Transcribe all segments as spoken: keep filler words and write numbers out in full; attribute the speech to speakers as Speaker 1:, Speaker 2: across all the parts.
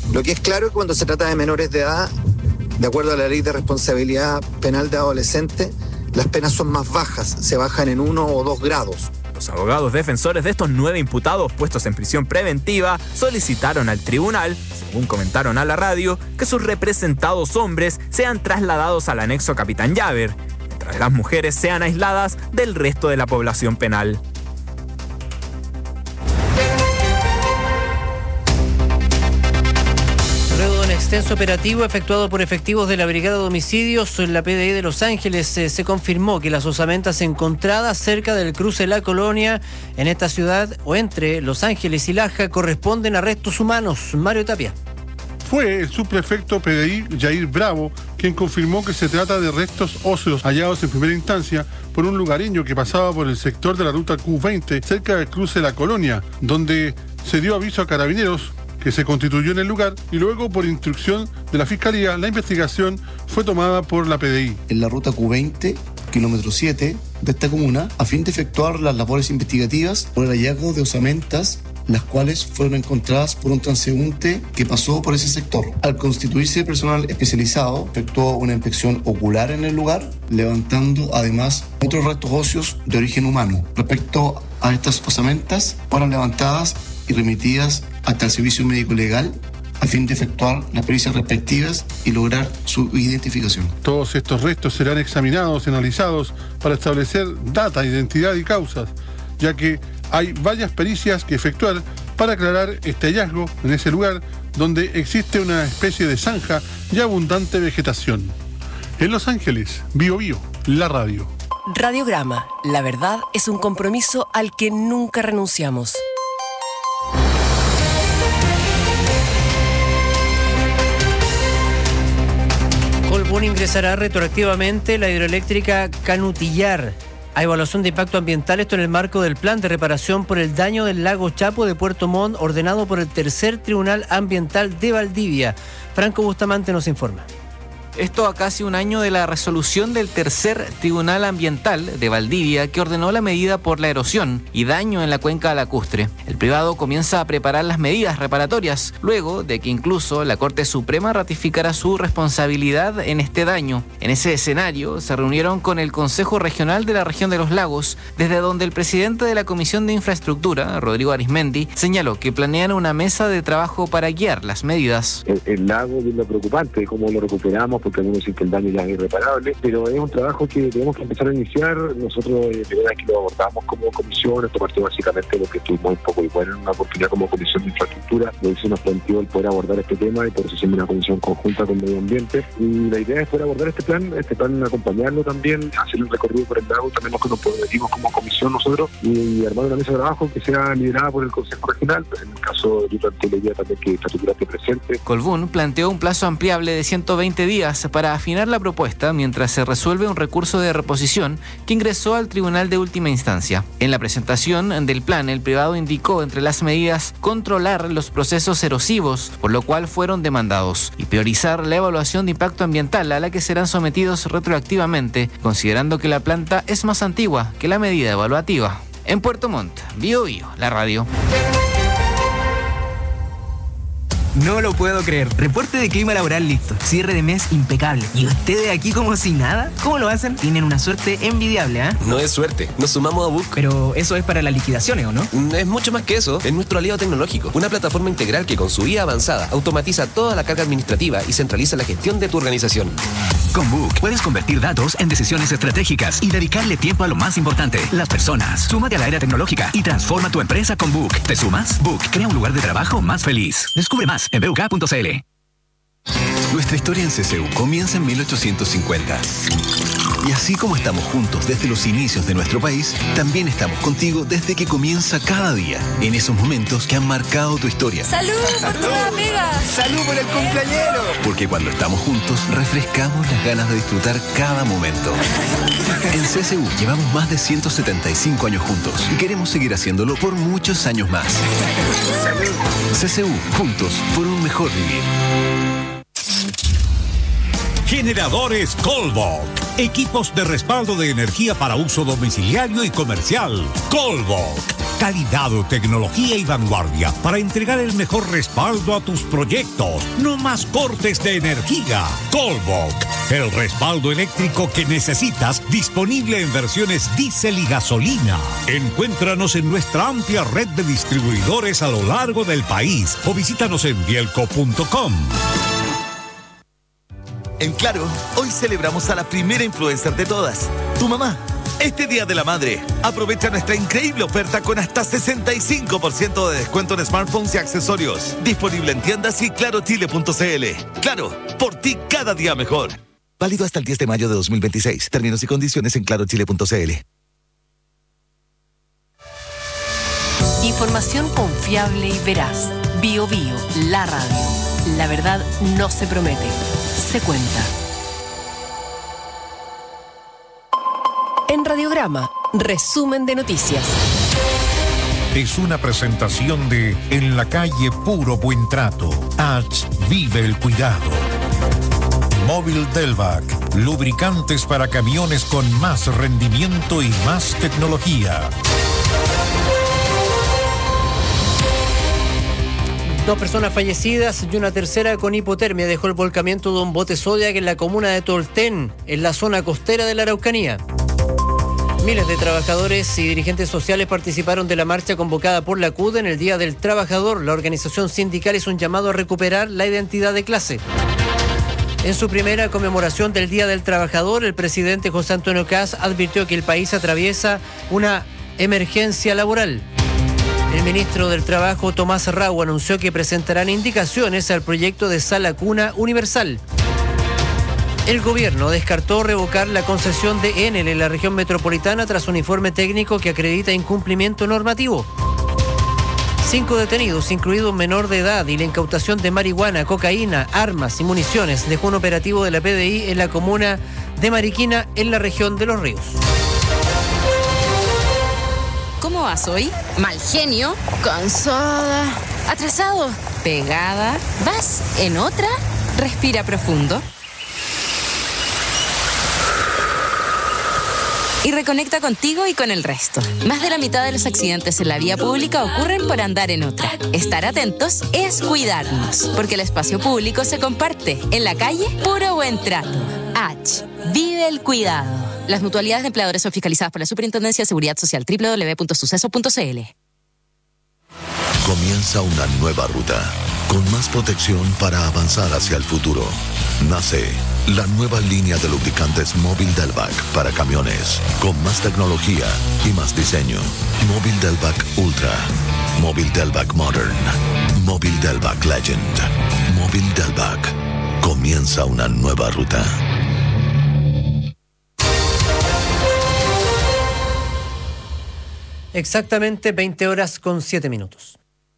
Speaker 1: Lo que es claro es que cuando se trata de menores de edad, de acuerdo a la Ley de Responsabilidad Penal de Adolescentes, las penas son más bajas, se bajan en uno o dos grados.
Speaker 2: Los abogados defensores de estos nueve imputados puestos en prisión preventiva solicitaron al tribunal, según comentaron a la radio, que sus representados hombres sean trasladados al anexo Capitán Llaver, mientras las mujeres sean aisladas del resto de la población penal.
Speaker 3: Extenso operativo efectuado por efectivos de la Brigada de Homicidios en la P D I de Los Ángeles. Eh, se confirmó que las osamentas encontradas cerca del cruce de La Colonia en esta ciudad o entre Los Ángeles y Laja corresponden a restos humanos. Mario Tapia.
Speaker 4: Fue el subprefecto P D I, Jair Bravo, quien confirmó que se trata de restos óseos hallados en primera instancia por un lugareño que pasaba por el sector de la ruta Q veinte cerca del cruce de La Colonia, donde se dio aviso a carabineros, que se constituyó en el lugar, y luego, por instrucción de la Fiscalía, la investigación fue tomada por la P D I.
Speaker 5: En la ruta Q veinte, kilómetro siete de esta comuna, a fin de efectuar las labores investigativas por el hallazgo de osamentas, las cuales fueron encontradas por un transeúnte que pasó por ese sector. Al constituirse personal especializado, efectuó una inspección ocular en el lugar, levantando además otros restos óseos de origen humano. Respecto a estas osamentas, fueron levantadas y remitidas hasta el servicio médico legal a fin de efectuar las pericias respectivas y lograr su identificación.
Speaker 4: Todos estos restos serán examinados y analizados para establecer data, identidad y causas, ya que hay varias pericias que efectuar para aclarar este hallazgo en ese lugar donde existe una especie de zanja y abundante vegetación. En Los Ángeles, Bio Bio, la radio.
Speaker 6: Radiograma, la verdad es un compromiso al que nunca renunciamos.
Speaker 3: Colbún ingresará retroactivamente la hidroeléctrica Canutillar a evaluación de impacto ambiental, esto en el marco del plan de reparación por el daño del lago Chapo de Puerto Montt, ordenado por el Tercer Tribunal Ambiental de Valdivia. Franco Bustamante nos informa.
Speaker 7: Esto a casi un año de la resolución del Tercer Tribunal Ambiental de Valdivia, que ordenó la medida por la erosión y daño en la cuenca lacustre. El privado comienza a preparar las medidas reparatorias, luego de que incluso la Corte Suprema ratificara su responsabilidad en este daño. En ese escenario se reunieron con el Consejo Regional de la Región de los Lagos, desde donde el presidente de la Comisión de Infraestructura, Rodrigo Arizmendi, señaló que planean una mesa de trabajo para guiar las medidas.
Speaker 8: El, el lago es lo preocupante, cómo lo recuperamos, porque algunos dicen que el daño ya es irreparable, pero es un trabajo que tenemos que empezar a iniciar. Nosotros, de verdad, que lo abordamos como comisión. Esto partió básicamente de lo que estuvimos un poco igual en una oportunidad como Comisión de Infraestructura, donde se nos planteó el poder abordar este tema, y por eso hicimos una comisión conjunta con Medio Ambiente, y la idea es poder abordar este plan, este plan acompañarlo también, hacer un recorrido por el lago, también nos comprometimos como comisión nosotros, y armar una mesa de trabajo que sea liderada por el Consejo Regional. En el caso, yo planteé la idea también que Infraestructura esté presente.
Speaker 7: Colbún planteó un plazo ampliable de ciento veinte días para afinar la propuesta mientras se resuelve un recurso de reposición que ingresó al tribunal de última instancia. En la presentación del plan, el privado indicó entre las medidas controlar los procesos erosivos, por lo cual fueron demandados, y priorizar la evaluación de impacto ambiental, a la que serán sometidos retroactivamente, considerando que la planta es más antigua que la medida evaluativa. En Puerto Montt, Bio Bio, la radio.
Speaker 9: No lo puedo creer. Reporte de clima laboral listo. Cierre de mes impecable. ¿Y ustedes aquí como si nada? ¿Cómo lo hacen? Tienen una suerte envidiable, ¿eh?
Speaker 10: No es suerte. Nos sumamos a Book.
Speaker 9: Pero eso es para las liquidaciones, ¿o no?
Speaker 10: Es mucho más que eso. Es nuestro aliado tecnológico. Una plataforma integral que con su I A avanzada automatiza toda la carga administrativa y centraliza la gestión de tu organización.
Speaker 11: Con Book puedes convertir datos en decisiones estratégicas y dedicarle tiempo a lo más importante, las personas. Súmate a la era tecnológica y transforma tu empresa con Book. ¿Te sumas? Book crea un lugar de trabajo más feliz. Descubre más en b u k punto c l.
Speaker 12: Nuestra historia en C C U comienza en mil ochocientos cincuenta. Y así como estamos juntos desde los inicios de nuestro país, también estamos contigo desde que comienza cada día, en esos momentos que han marcado tu historia.
Speaker 13: ¡Salud por tu amiga!
Speaker 12: ¡Salud por el cumpleañero! Porque cuando estamos juntos, refrescamos las ganas de disfrutar cada momento. En C C U llevamos más de ciento setenta y cinco años juntos y queremos seguir haciéndolo por muchos años más. ¡Salud! C C U, juntos por un mejor vivir.
Speaker 14: Generadores Colbok. Equipos de respaldo de energía para uso domiciliario y comercial. Colbok. Calidad, tecnología y vanguardia para entregar el mejor respaldo a tus proyectos. No más cortes de energía. Colbok, el respaldo eléctrico que necesitas, disponible en versiones diésel y gasolina. Encuéntranos en nuestra amplia red de distribuidores a lo largo del país o visítanos en bielco punto com.
Speaker 15: En Claro, hoy celebramos a la primera influencer de todas, tu mamá. Este Día de la Madre, aprovecha nuestra increíble oferta con hasta sesenta y cinco por ciento de descuento en smartphones y accesorios. Disponible en tiendas y claro chile punto c l. Claro, por ti cada día mejor. Válido hasta el diez de mayo de dos mil veintiséis. Términos y condiciones en claro chile punto c l.
Speaker 6: Información confiable y veraz. Bio Bio, la radio. La verdad no se promete, se cuenta. En Radiograma, resumen de noticias.
Speaker 14: Es una presentación de En la calle Puro Buen Trato. H. Vive el cuidado. Móvil Delvac. Lubricantes para camiones con más rendimiento y más tecnología.
Speaker 3: Dos personas fallecidas y una tercera con hipotermia dejó el volcamiento de un bote Zodiac en la comuna de Tolten, en la zona costera de la Araucanía. Miles de trabajadores y dirigentes sociales participaron de la marcha convocada por la C U D en el Día del Trabajador. La organización sindical hizo un llamado a recuperar la identidad de clase. En su primera conmemoración del Día del Trabajador, el presidente José Antonio Kast advirtió que el país atraviesa una emergencia laboral. El ministro del Trabajo, Tomás Raúl, anunció que presentarán indicaciones al proyecto de sala cuna universal. El gobierno descartó revocar la concesión de Enel en la región metropolitana tras un informe técnico que acredita incumplimiento normativo. Cinco detenidos, incluido un menor de edad, y la incautación de marihuana, cocaína, armas y municiones dejó un operativo de la P D I en la comuna de Mariquina, en la región de Los Ríos.
Speaker 16: ¿Cómo vas hoy? Mal genio, cansada, atrasado, pegada. ¿Vas en otra? Respira profundo. Y reconecta contigo y con el resto. Más de la mitad de los accidentes en la vía pública ocurren por andar en otra. Estar atentos es cuidarnos, porque el espacio público se comparte. En la calle, puro buen trato. H. Vive el cuidado. Las mutualidades de empleadores son fiscalizadas por la Superintendencia de Seguridad Social. doble u doble u doble u punto suceso punto c l.
Speaker 17: Comienza una nueva ruta, con más protección para avanzar hacia el futuro. Nace la nueva línea de lubricantes Móvil Delvac para camiones, con más tecnología y más diseño. Móvil Delvac Ultra, Móvil Delvac Modern, Móvil Delvac Legend, Móvil Delvac. Comienza una nueva ruta.
Speaker 3: Exactamente veinte horas con siete minutos.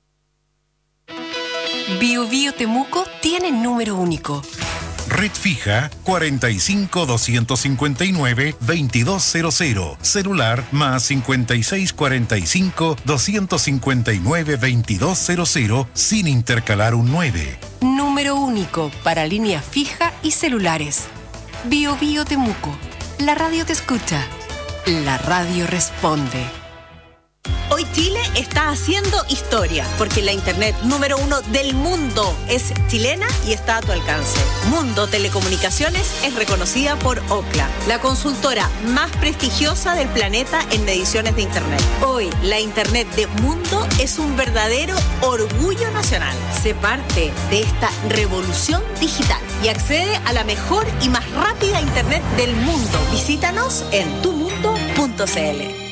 Speaker 6: Bio Bio Temuco tiene número único.
Speaker 14: Red fija cuarenta y cinco, doscientos cincuenta y nueve, veintidós cero cero. Celular más cincuenta y seis, cuarenta y cinco, doscientos cincuenta y nueve, veintidós cero cero sin intercalar un nueve.
Speaker 6: Número único para línea fija y celulares. Bio Bio Temuco. La radio te escucha. La radio responde.
Speaker 18: Hoy Chile está haciendo historia, porque la internet número uno del mundo es chilena y está a tu alcance. Mundo Telecomunicaciones es reconocida por Ookla, la consultora más prestigiosa del planeta en mediciones de internet. Hoy, la internet de Mundo es un verdadero orgullo nacional. Sé parte de esta revolución digital y accede a la mejor y más rápida internet del mundo. Visítanos en tu mundo punto c l.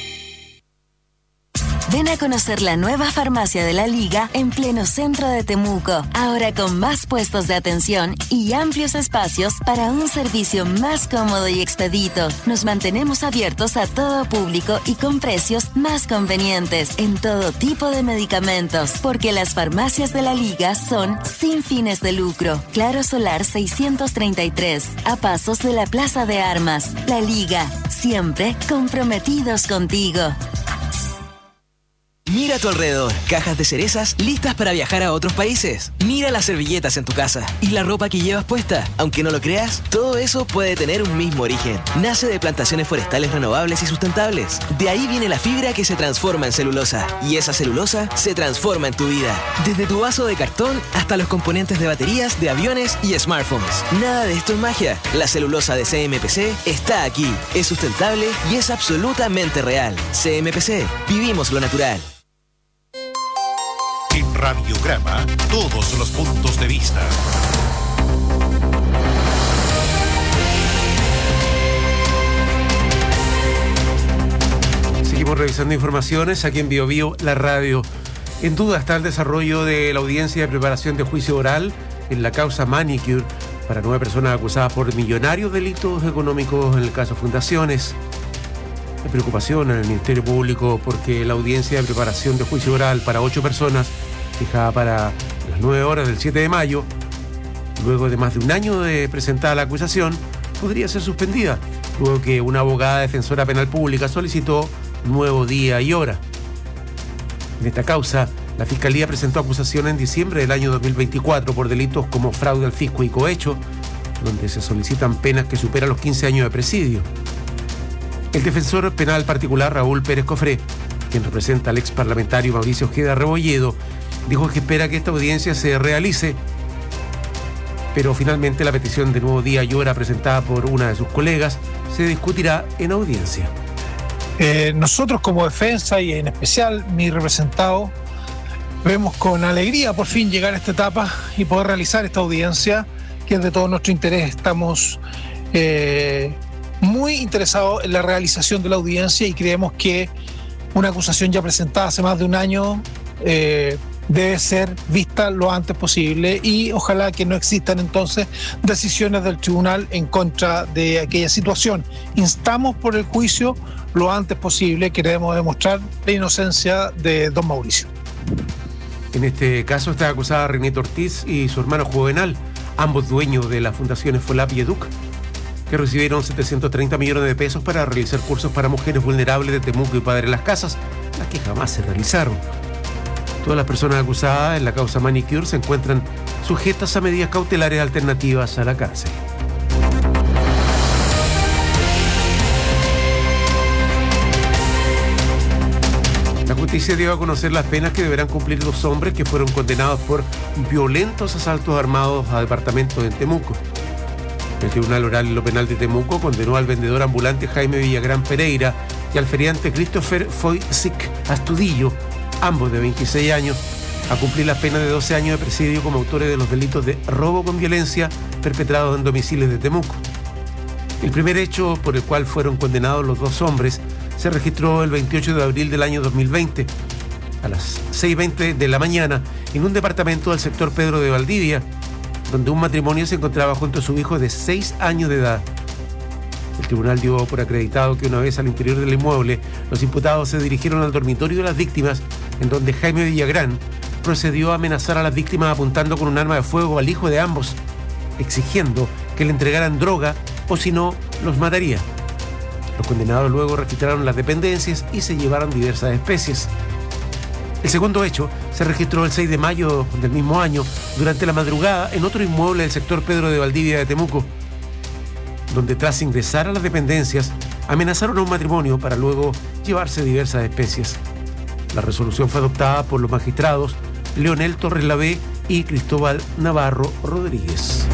Speaker 19: Ven a conocer la nueva farmacia de la Liga en pleno centro de Temuco, ahora con más puestos de atención y amplios espacios para un servicio más cómodo y expedito. Nos mantenemos abiertos a todo público y con precios más convenientes en todo tipo de medicamentos, porque las farmacias de la Liga son sin fines de lucro. Claro Solar seiscientos treinta y tres, a pasos de la Plaza de Armas. La Liga, siempre comprometidos contigo.
Speaker 9: Mira a tu alrededor. Cajas de cerezas listas para viajar a otros países. Mira las servilletas en tu casa y la ropa que llevas puesta. Aunque no lo creas, todo eso puede tener un mismo origen. Nace de plantaciones forestales renovables y sustentables. De ahí viene la fibra que se transforma en celulosa. Y esa celulosa se transforma en tu vida. Desde tu vaso de cartón hasta los componentes de baterías, de aviones y smartphones. Nada de esto es magia. La celulosa de C M P C está aquí. Es sustentable y es absolutamente real. C M P C. Vivimos lo natural.
Speaker 14: En Radiograma, todos los puntos de vista.
Speaker 20: Seguimos revisando informaciones aquí en Bio Bio, la radio. En duda está el desarrollo de la audiencia de preparación de juicio oral en la causa Manicure para nueve personas acusadas por millonarios delitos económicos en el caso Fundaciones. Hay preocupación en el Ministerio Público porque la audiencia de preparación de juicio oral para ocho personas, fijada para las nueve horas del siete de mayo, luego de más de un año de presentada la acusación, podría ser suspendida, luego que una abogada defensora penal pública solicitó nuevo día y hora. En esta causa, la Fiscalía presentó acusación en diciembre del año dos mil veinticuatro por delitos como fraude al fisco y cohecho, donde se solicitan penas que superan los quince años de presidio. El defensor penal particular Raúl Pérez Cofré, quien representa al ex parlamentario Mauricio Ojeda Rebolledo, dijo que espera que esta audiencia se realice, pero finalmente la petición de nuevo día y hora presentada por una de sus colegas se discutirá en audiencia.
Speaker 21: Eh, nosotros como defensa y en especial mi representado vemos con alegría por fin llegar a esta etapa y poder realizar esta audiencia que es de todo nuestro interés. Estamos eh, muy interesados en la realización de la audiencia y creemos que una acusación ya presentada hace más de un año eh, debe ser vista lo antes posible y ojalá que no existan entonces decisiones del tribunal en contra de aquella situación. Instamos por el juicio lo antes posible, queremos demostrar la inocencia de don Mauricio.
Speaker 20: En este caso está acusada Renito Ortiz y su hermano Juvenal, ambos dueños de las fundaciones FOLAP y EDUC, que recibieron setecientos treinta millones de pesos para realizar cursos para mujeres vulnerables de Temuco y Padre Las Casas, las que jamás se realizaron. Todas las personas acusadas en la causa Manicure se encuentran sujetas a medidas cautelares alternativas a la cárcel. La justicia dio a conocer las penas que deberán cumplir dos hombres que fueron condenados por violentos asaltos armados a departamentos en Temuco. El Tribunal Oral en lo Penal de Temuco condenó al vendedor ambulante Jaime Villagrán Pereira y al feriante Christopher Foysic Astudillo, ambos de veintiséis años, a cumplir las penas de doce años de presidio como autores de los delitos de robo con violencia perpetrados en domicilios de Temuco. El primer hecho por el cual fueron condenados los dos hombres se registró el veintiocho de abril del año dos mil veinte, a las seis y veinte de la mañana, en un departamento del sector Pedro de Valdivia, donde un matrimonio se encontraba junto a su hijo de seis años de edad. El tribunal dio por acreditado que una vez al interior del inmueble, los imputados se dirigieron al dormitorio de las víctimas, en donde Jaime Villagrán procedió a amenazar a las víctimas apuntando con un arma de fuego al hijo de ambos, exigiendo que le entregaran droga o si no, los mataría. Los condenados luego registraron las dependencias y se llevaron diversas especies. El segundo hecho se registró el seis de mayo del mismo año, durante la madrugada, en otro inmueble del sector Pedro de Valdivia de Temuco, donde tras ingresar a las dependencias, amenazaron a un matrimonio para luego llevarse diversas especies. La resolución fue adoptada por los magistrados Leonel Torres Lavé y Cristóbal Navarro Rodríguez.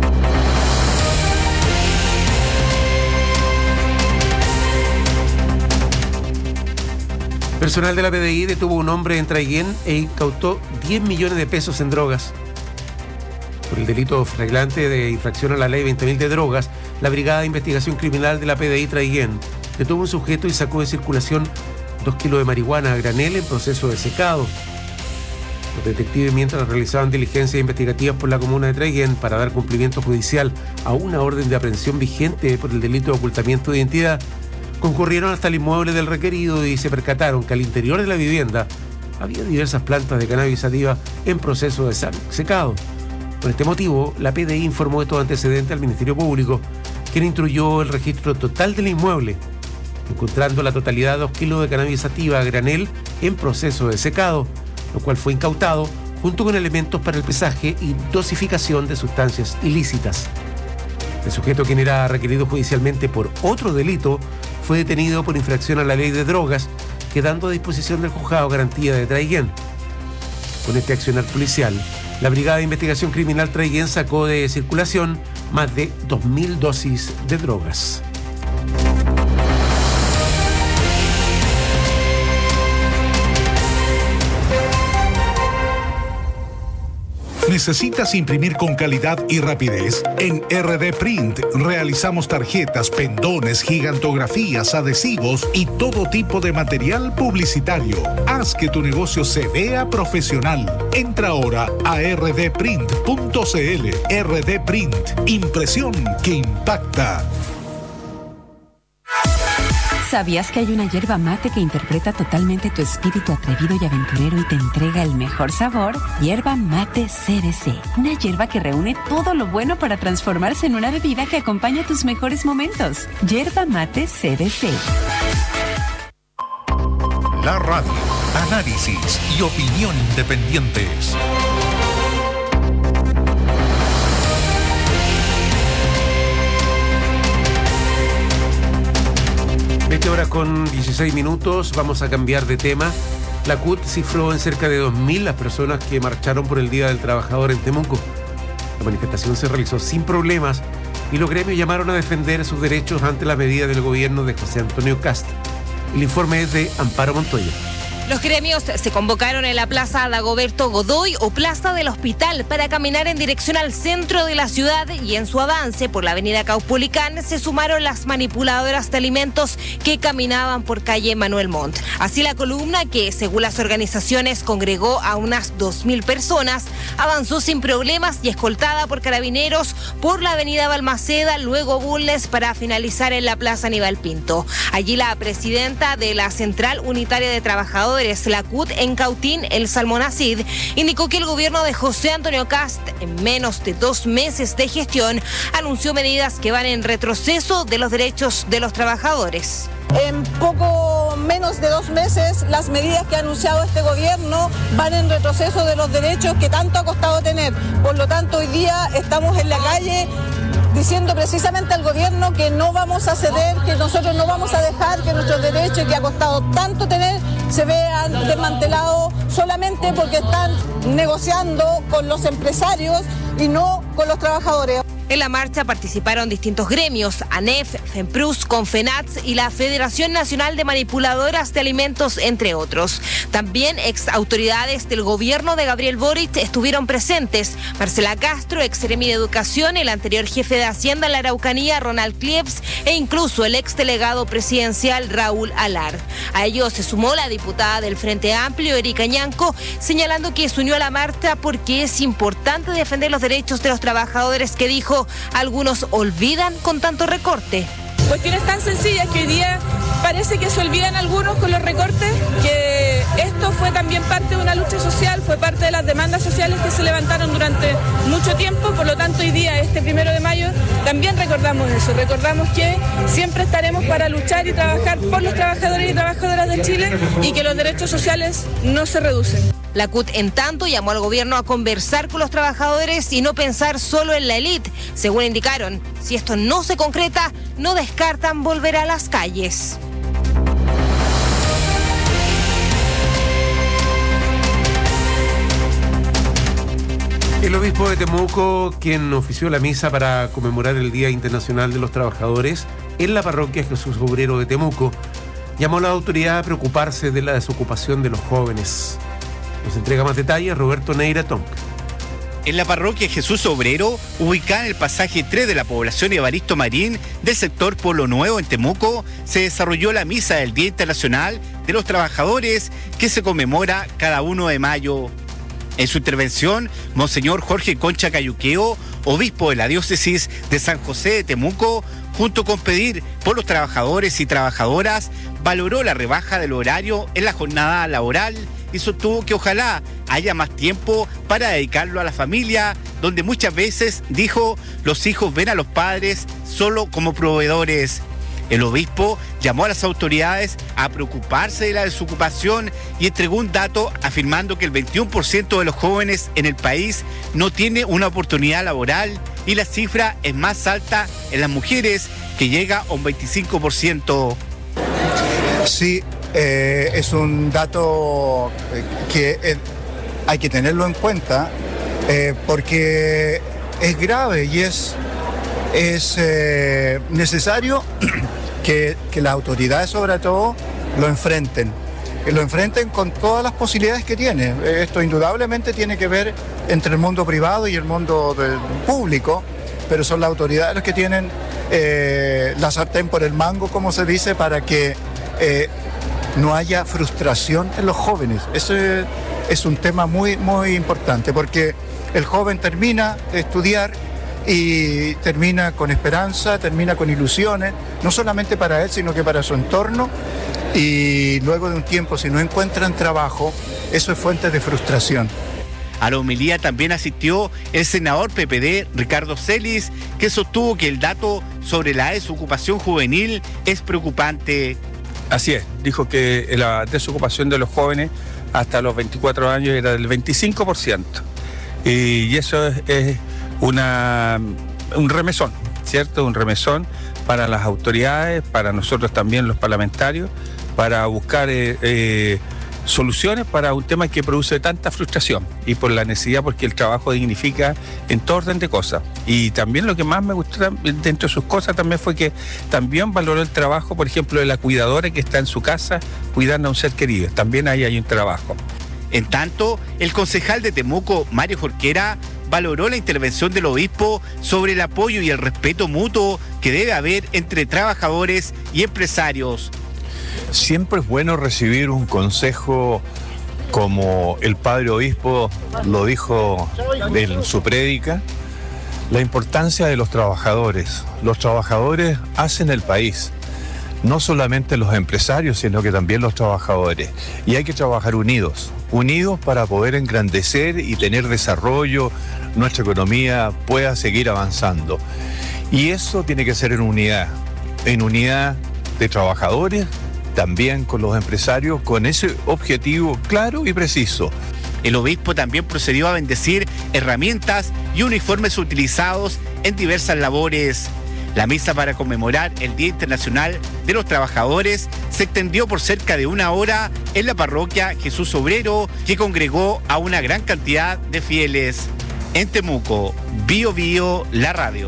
Speaker 20: Personal de la P D I detuvo a un hombre en Traiguén e incautó diez millones de pesos en drogas. Por el delito flagrante de infracción a la ley veinte mil de drogas, la Brigada de Investigación Criminal de la P D I Traiguén detuvo a un sujeto y sacó de circulación dos kilos de marihuana a granel en proceso de secado. Los detectives, mientras realizaban diligencias investigativas por la comuna de Traiguén para dar cumplimiento judicial a una orden de aprehensión vigente por el delito de ocultamiento de identidad, concurrieron hasta el inmueble del requerido y se percataron que al interior de la vivienda había diversas plantas de cannabis sativa en proceso de secado. Por este motivo, la P D I informó de todo antecedente al Ministerio Público, quien instruyó el registro total del inmueble, encontrando la totalidad de dos kilos de cannabis sativa a granel en proceso de secado, lo cual fue incautado junto con elementos para el pesaje y dosificación de sustancias ilícitas. El sujeto, quien era requerido judicialmente por otro delito, fue detenido por infracción a la ley de drogas, quedando a disposición del juzgado garantía de Traiguén. Con este accionar policial, la Brigada de Investigación Criminal Traiguén sacó de circulación más de dos mil dosis de drogas.
Speaker 14: ¿Necesitas imprimir con calidad y rapidez? En R D Print realizamos tarjetas, pendones, gigantografías, adhesivos y todo tipo de material publicitario. Haz que tu negocio se vea profesional. Entra ahora a r d print punto c l. R D Print, impresión que impacta.
Speaker 1: ¿Sabías que hay una yerba mate que interpreta totalmente tu espíritu atrevido y aventurero y te entrega el mejor sabor? Yerba mate C B C. Una yerba que reúne todo lo bueno para transformarse en una bebida que acompaña tus mejores momentos. Yerba mate C B C.
Speaker 14: La radio, análisis y opinión independientes.
Speaker 20: veinte horas con dieciséis minutos, vamos a cambiar de tema. La C U T cifró en cerca de dos mil las personas que marcharon por el Día del Trabajador en Temuco. La manifestación se realizó sin problemas y los gremios llamaron a defender sus derechos ante la medida del gobierno de José Antonio Kast. El informe es de Amparo Montoya.
Speaker 22: Los gremios se convocaron en la Plaza Dagoberto Godoy o Plaza del Hospital para caminar en dirección al centro de la ciudad, y en su avance por la avenida Caupolicán se sumaron las manipuladoras de alimentos que caminaban por calle Manuel Montt. Así la columna, que según las organizaciones congregó a unas dos mil personas, avanzó sin problemas y escoltada por carabineros por la avenida Balmaceda, luego Bulnes, para finalizar en la Plaza Aníbal Pinto. Allí la presidenta de la Central Unitaria de Trabajadores, la C U T en Cautín, el Salmonacid, indicó que el gobierno de José Antonio Kast, en menos de dos meses de gestión, anunció medidas que van en retroceso de los derechos de los trabajadores.
Speaker 23: En poco menos de dos meses, las medidas que ha anunciado este gobierno van en retroceso de los derechos que tanto ha costado tener. Por lo tanto, hoy día estamos en la calle diciendo precisamente al gobierno que no vamos a ceder, que nosotros no vamos a dejar que nuestros derechos que ha costado tanto tener se vean desmantelados solamente porque están negociando con los empresarios y no con los trabajadores.
Speaker 22: En la marcha participaron distintos gremios, ANEF, FEMPRUS, CONFENATS y la Federación Nacional de Manipuladoras de Alimentos, entre otros. También ex autoridades del gobierno de Gabriel Boric estuvieron presentes. Marcela Castro, ex Seremi de Educación, el anterior jefe de Hacienda en la Araucanía, Ronald Klieps, e incluso el ex delegado presidencial, Raúl Alar. A ellos se sumó la diputada del Frente Amplio, Erika Ñanco, señalando que se unió a la marcha porque es importante defender los derechos de los trabajadores, que dijo, algunos olvidan con tanto recorte.
Speaker 24: Cuestiones tan sencillas que hoy día parece que se olvidan algunos con los recortes, que esto fue también parte de una lucha social, fue parte de las demandas sociales que se levantaron durante mucho tiempo. Por lo tanto, hoy día, este primero de mayo, también recordamos eso, recordamos que siempre estaremos para luchar y trabajar por los trabajadores y trabajadoras de Chile, y que los derechos sociales no se reducen.
Speaker 22: La C U T, en tanto, llamó al gobierno a conversar con los trabajadores y no pensar solo en la élite. Según indicaron, si esto no se concreta, no descartan volver a las calles.
Speaker 20: El obispo de Temuco, quien ofició la misa para conmemorar el Día Internacional de los Trabajadores en la parroquia Jesús Obrero de Temuco, llamó a la autoridad a preocuparse de la desocupación de los jóvenes. Nos entrega más detalles Roberto Neira Tonk.
Speaker 25: En la parroquia Jesús Obrero, ubicada en el pasaje tres de la población Evaristo Marín del sector Pueblo Nuevo en Temuco, se desarrolló la misa del Día Internacional de los Trabajadores, que se conmemora cada primero de mayo. En su intervención, Monseñor Jorge Concha Cayuqueo, obispo de la diócesis de San José de Temuco, junto con pedir por los trabajadores y trabajadoras, valoró la rebaja del horario en la jornada laboral y sostuvo que ojalá haya más tiempo para dedicarlo a la familia, donde muchas veces, dijo, los hijos ven a los padres solo como proveedores. El obispo llamó a las autoridades a preocuparse de la desocupación y entregó un dato afirmando que el veintiuno por ciento de los jóvenes en el país no tiene una oportunidad laboral y la cifra es más alta en las mujeres, que llega a un veinticinco por ciento.
Speaker 2: Sí, eh, es un dato que eh, hay que tenerlo en cuenta eh, porque es grave y es, es eh, necesario que, que las autoridades sobre todo lo enfrenten, que lo enfrenten con todas las posibilidades que tiene. Esto indudablemente tiene que ver entre el mundo privado y el mundo del público, pero son las autoridades las que tienen eh, la sartén por el mango, como se dice, para que eh, no haya frustración en los jóvenes. Ese es un tema muy, muy importante, porque el joven termina de estudiar y termina con esperanza, termina con ilusiones, no solamente para él, sino que para su entorno, y luego de un tiempo, si no encuentran trabajo, eso es fuente de frustración.
Speaker 25: A la homilía también asistió el senador P P D, Ricardo Celis, que sostuvo que el dato sobre la desocupación juvenil es preocupante.
Speaker 4: Así es, dijo que la desocupación de los jóvenes hasta los veinticuatro años era del veinticinco por ciento. Y eso es, es una, un remesón, ¿cierto? Un remesón para las autoridades, para nosotros también los parlamentarios, para buscar eh, eh, soluciones para un tema que produce tanta frustración y por la necesidad, porque el trabajo dignifica en todo orden de cosas. Y también lo que más me gustó dentro de sus cosas también fue que también valoró el trabajo, por ejemplo, de la cuidadora que está en su casa cuidando a un ser querido. También ahí hay un trabajo.
Speaker 25: En tanto, el concejal de Temuco, Mario Jorquera, valoró la intervención del obispo sobre el apoyo y el respeto mutuo que debe haber entre trabajadores y empresarios.
Speaker 5: Siempre es bueno recibir un consejo como el padre obispo lo dijo en su prédica, la importancia de los trabajadores. Los trabajadores hacen el país, no solamente los empresarios, sino que también los trabajadores. Y hay que trabajar unidos, unidos para poder engrandecer y tener desarrollo, nuestra economía pueda seguir avanzando. Y eso tiene que ser en unidad, en unidad de trabajadores, también con los empresarios, con ese objetivo claro y preciso.
Speaker 25: El obispo también procedió a bendecir herramientas y uniformes utilizados en diversas labores. La misa para conmemorar el Día Internacional de los Trabajadores se extendió por cerca de una hora en la parroquia Jesús Obrero, que congregó a una gran cantidad de fieles. En Temuco, Bio Bio, la radio.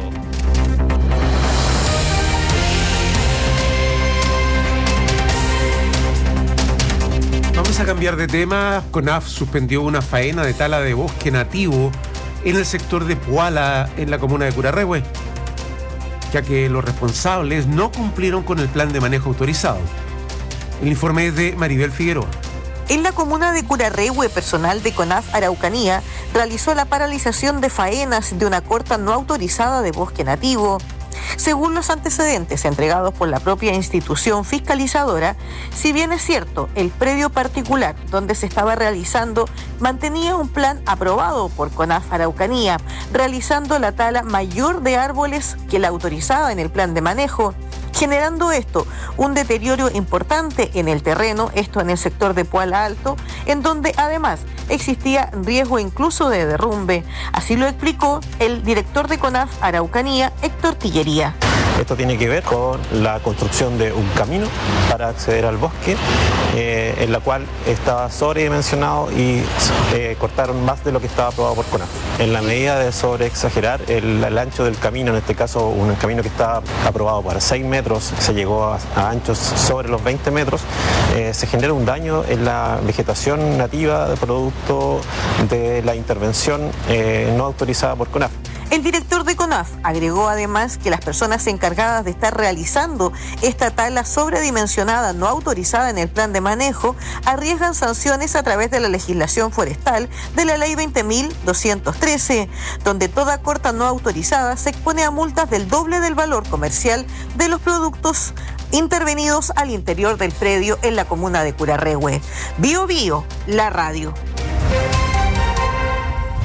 Speaker 20: Vamos a cambiar de tema. CONAF suspendió una faena de tala de bosque nativo en el sector de Puala, en la comuna de Curarrehue, ya que los responsables no cumplieron con el plan de manejo autorizado. El informe es de Maribel Figueroa.
Speaker 7: En la comuna de Curarrehue, personal de CONAF Araucanía realizó la paralización de faenas de una corta no autorizada de bosque nativo. Según los antecedentes entregados por la propia institución fiscalizadora, si bien es cierto, el predio particular donde se estaba realizando mantenía un plan aprobado por CONAF Araucanía, realizando la tala mayor de árboles que la autorizada en el plan de manejo, generando esto un deterioro importante en el terreno, esto en el sector de Puala Alto, en donde además existía riesgo incluso de derrumbe. Así lo explicó el director de CONAF Araucanía, Héctor Tillería.
Speaker 8: Esto tiene que ver con la construcción de un camino para acceder al bosque, eh, en la cual estaba sobredimensionado y eh, cortaron más de lo que estaba aprobado por CONAF. En la medida de sobreexagerar el, el ancho del camino, en este caso un camino que estaba aprobado para seis metros, se llegó a, a anchos sobre los veinte metros, eh, se genera un daño en la vegetación nativa de producto de la intervención eh, no autorizada por CONAF.
Speaker 7: El director de CONAF agregó además que las personas encargadas de estar realizando esta tala sobredimensionada no autorizada en el plan de manejo arriesgan sanciones a través de la legislación forestal de la ley veinte mil doscientos trece, donde toda corta no autorizada se expone a multas del doble del valor comercial de los productos intervenidos al interior del predio en la comuna de Curarrehue. Bio Bio, la radio.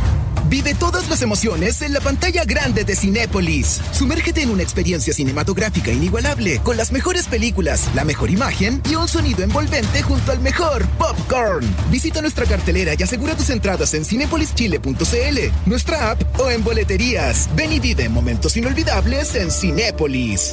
Speaker 10: Vive todas las emociones en la pantalla grande de Cinépolis. Sumérgete en una experiencia cinematográfica inigualable, con las mejores películas, la mejor imagen y un sonido envolvente junto al mejor popcorn. Visita nuestra cartelera y asegura tus entradas en cinepolis chile punto c l, nuestra app o en boleterías. Ven y vive momentos inolvidables en Cinépolis.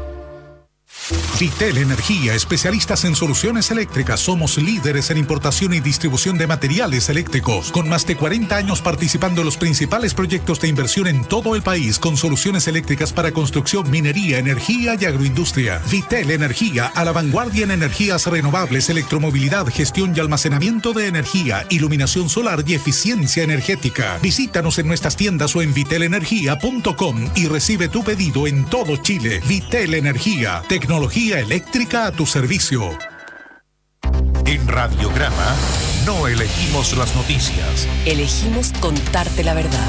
Speaker 14: Vitel Energía, especialistas en soluciones eléctricas. Somos líderes en importación y distribución de materiales eléctricos, con más de cuarenta años participando en los principales proyectos de inversión en todo el país, con soluciones eléctricas para construcción, minería, energía y agroindustria. Vitel Energía, a la vanguardia en energías renovables, electromovilidad, gestión y almacenamiento de energía, iluminación solar y eficiencia energética. Visítanos en nuestras tiendas o en vitel energía punto com y recibe tu pedido en todo Chile. Vitel Energía, tecnología eléctrica a tu servicio.
Speaker 11: En Radiograma no elegimos las noticias.
Speaker 6: Elegimos contarte la verdad.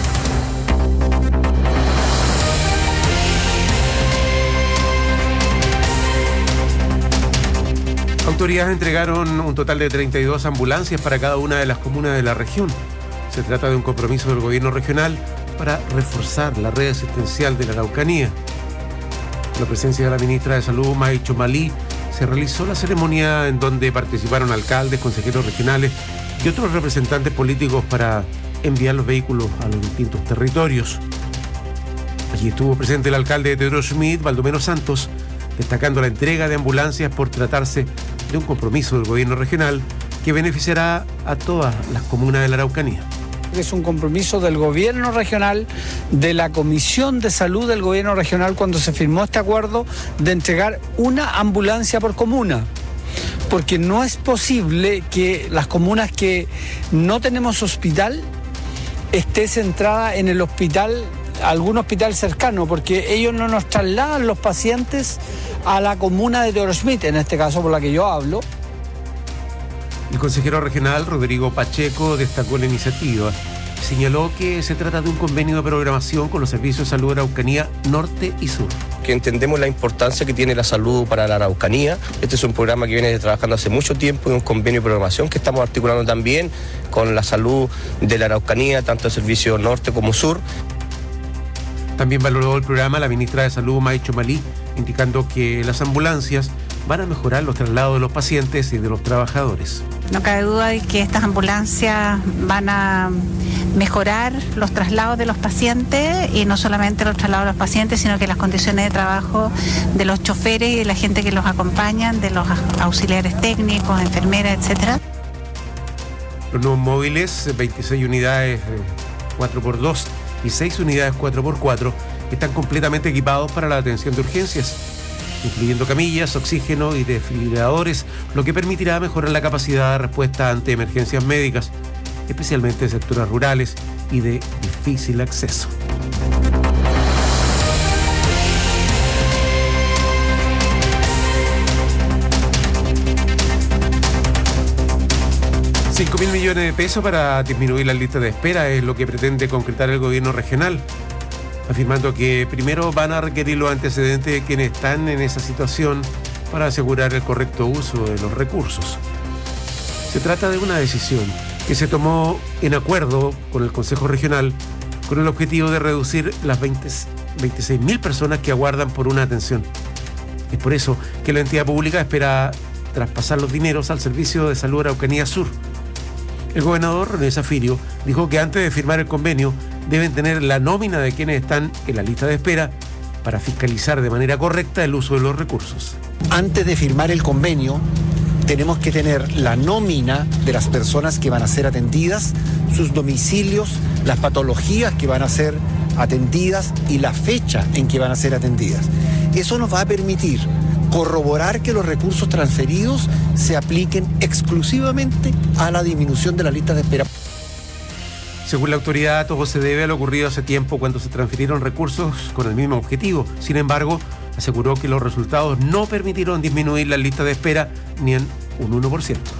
Speaker 20: Autoridades entregaron un total de treinta y dos ambulancias para cada una de las comunas de la región. Se trata de un compromiso del gobierno regional para reforzar la red asistencial de la Araucanía. En la presencia de la ministra de Salud, May Chomalí, se realizó la ceremonia en donde participaron alcaldes, consejeros regionales y otros representantes políticos para enviar los vehículos a los distintos territorios. Allí estuvo presente el alcalde de Teodoro Schmidt, Baldomero Santos, destacando la entrega de ambulancias por tratarse de un compromiso del gobierno regional que beneficiará a todas las comunas de la Araucanía.
Speaker 12: Es un compromiso del gobierno regional, de la Comisión de Salud del gobierno regional cuando se firmó este acuerdo de entregar una ambulancia por comuna. Porque no es posible que las comunas que no tenemos hospital esté centrada en el hospital, algún hospital cercano, porque ellos no nos trasladan los pacientes a la comuna de Teodoro Schmidt, en este caso por la que yo hablo.
Speaker 20: El consejero regional, Rodrigo Pacheco, destacó la iniciativa. Señaló que se trata de un convenio de programación con los servicios de salud de Araucanía Norte y Sur.
Speaker 13: Que entendemos la importancia que tiene la salud para la Araucanía. Este es un programa que viene trabajando hace mucho tiempo y un convenio de programación que estamos articulando también con la salud de la Araucanía, tanto el servicio norte como sur.
Speaker 20: También valoró el programa la ministra de Salud, May Chomalí, indicando que las ambulancias van a mejorar los traslados de los pacientes y de los trabajadores.
Speaker 15: No cabe duda de que estas ambulancias van a mejorar los traslados de los pacientes y no solamente los traslados de los pacientes, sino que las condiciones de trabajo de los choferes y de la gente que los acompañan, de los auxiliares técnicos, enfermeras, etcétera.
Speaker 20: Los nuevos móviles, veintiséis unidades cuatro por dos y seis unidades cuatro por cuatro, están completamente equipados para la atención de urgencias, incluyendo camillas, oxígeno y desfibriladores, lo que permitirá mejorar la capacidad de respuesta ante emergencias médicas, especialmente en sectores rurales y de difícil acceso. cinco mil millones de pesos para disminuir las listas de espera es lo que pretende concretar el gobierno regional, afirmando que primero van a requerir los antecedentes de quienes están en esa situación para asegurar el correcto uso de los recursos. Se trata de una decisión que se tomó en acuerdo con el Consejo Regional con el objetivo de reducir las veintiséis mil personas que aguardan por una atención. Es por eso que la entidad pública espera traspasar los dineros al Servicio de Salud Araucanía Sur. El gobernador René Zafirio dijo que antes de firmar el convenio deben tener la nómina de quienes están en la lista de espera para fiscalizar de manera correcta el uso de los recursos.
Speaker 26: Antes de firmar el convenio, tenemos que tener la nómina de las personas que van a ser atendidas, sus domicilios, las patologías que van a ser atendidas y la fecha en que van a ser atendidas. Eso nos va a permitir corroborar que los recursos transferidos se apliquen exclusivamente a la disminución de la lista de espera.
Speaker 20: Según la autoridad, todo se debe a lo ocurrido hace tiempo cuando se transfirieron recursos con el mismo objetivo. Sin embargo, aseguró que los resultados no permitieron disminuir la lista de espera ni en un uno por ciento.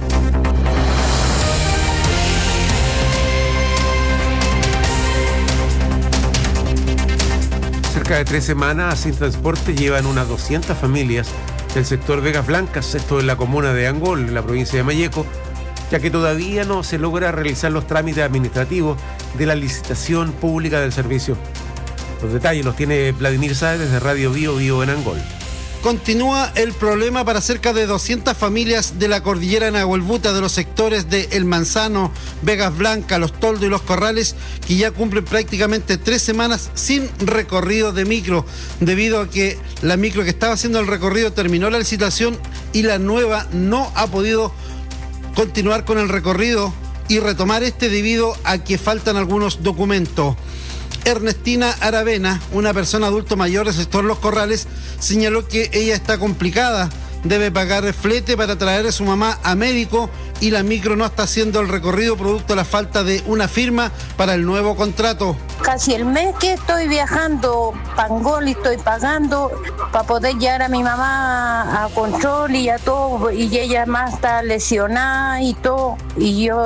Speaker 20: Cerca de tres semanas sin transporte llevan unas doscientas familias del sector Vegas Blancas, esto en la comuna de Angol, en la provincia de Mayeco, ya que todavía no se logra realizar los trámites administrativos de la licitación pública del servicio. Los detalles los tiene Vladimir Sáez desde Radio Bio Bio en Angol.
Speaker 3: Continúa el problema para cerca de doscientas familias de la cordillera Nahuelbuta, de los sectores de El Manzano, Vegas Blancas, Los Toldos y Los Corrales, que ya cumplen prácticamente tres semanas sin recorrido de micro, debido a que la micro que estaba haciendo el recorrido terminó la licitación y la nueva no ha podido continuar con el recorrido y retomar este debido a que faltan algunos documentos. Ernestina Aravena, una persona adulto mayor del sector Los Corrales, señaló que ella está complicada, debe pagar flete para traer a su mamá a médico y la micro no está haciendo el recorrido producto de la falta de una firma para el nuevo contrato.
Speaker 9: Casi el mes que estoy viajando Pangol y estoy pagando para poder llevar a mi mamá a control y a todo, y ella más está lesionada y todo, y yo